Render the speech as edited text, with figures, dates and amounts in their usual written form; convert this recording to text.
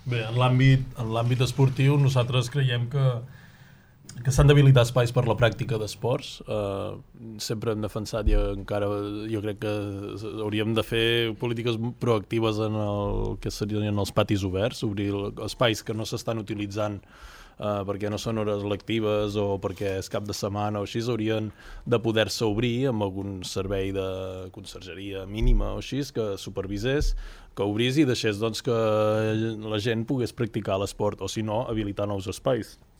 Bé, en l'àmbit esportiu nosaltres creiem que s'han d'habilitar espais per la pràctica d'esports. Sempre hem defensat i encara jo crec que hauríem de fer polítiques proactives en el que serien els patis oberts, obrir espais que no s'estan utilitzant perquè no són hores lectives o perquè és cap de setmana o així, haurien de poder-se obrir amb algun servei de consergeria mínima o així, que supervisés, que obrís i deixés doncs, que la gent pogués practicar l'esport, o si no, habilitar nous espais.